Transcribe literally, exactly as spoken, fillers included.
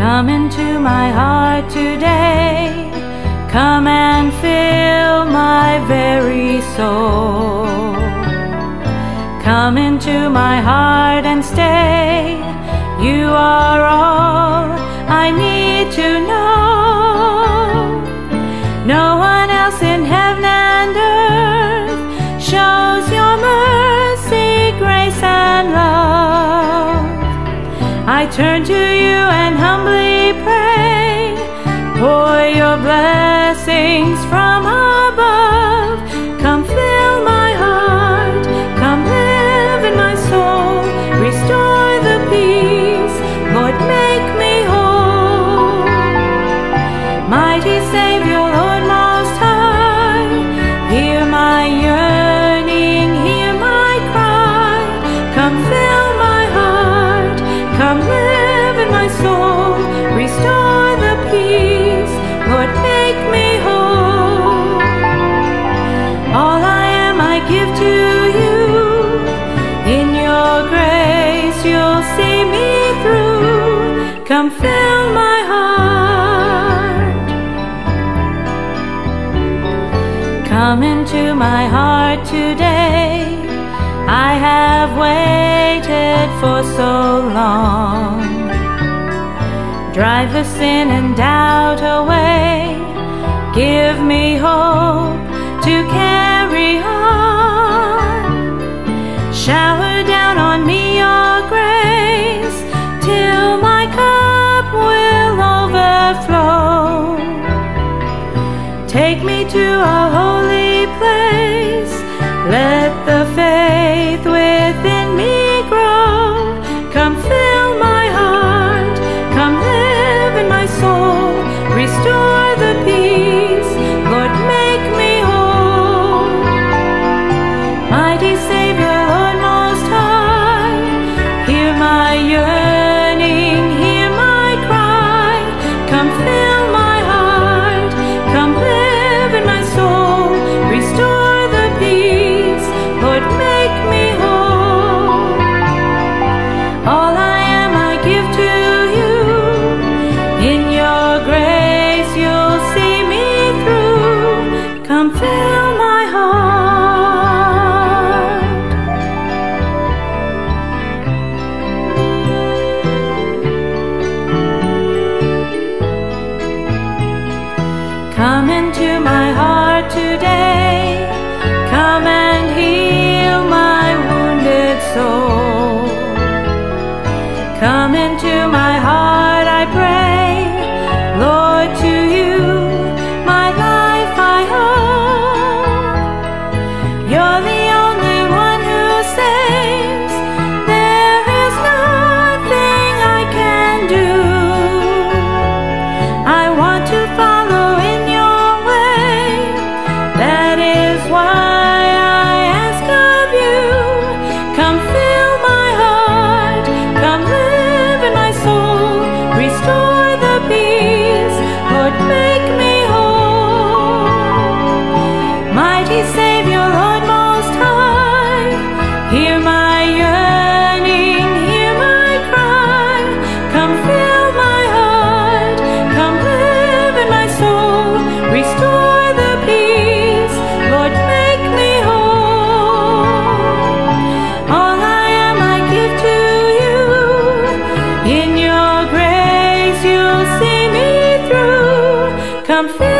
Come into my heart today. Come and fill my very soul. Come into my heart and stay. You are all I need to know. No one else in heaven and earth shows your mercy, grace, and love. I turn to you and humbly pray, pour your blessings from above. Come fill my heart, come live in my soul, restore the peace, Lord, make me whole. Mighty Savior, Lord Most High, hear my yearning, hear my cry. Come fill my heart, come live in my soul, restore the peace, Lord, make me whole. All I am I give to you. In your grace you'll see me through. Come fill my heart. Come into my heart today. I have waited for so long. Drive the sin and doubt away. Give me hope to carry on. Shower down on me your grace till my cup will overflow. Take me to a holy place. Let the faith within me grow. Come fill my heart, come live in my soul, restore the peace, Lord, make me whole. Mighty Savior, Lord Most High, hear my yearning, hear my cry. Come fill my heart, come live in my soul, restore the peace, Lord, make me whole. All I am I give to you. In your grace you'll see me through. Come fill my heart. Come into my heart today. Come and heal my wounded soul. Come into my heart, I pray. Lord, to you my life I owe. You're the only one who saves. There is nothing I can do. I want to follow in your way. That is why I ask of you. Come fill my heart, come live in my soul, restore the peace, Lord, make me whole. Mighty Savior, Lord Most High, hear my yearning, hear my cry. Come fill my heart, come live in my soul, restore the peace, Lord, make me whole. All I am I give to you. In your grace you'll see me through. Come fill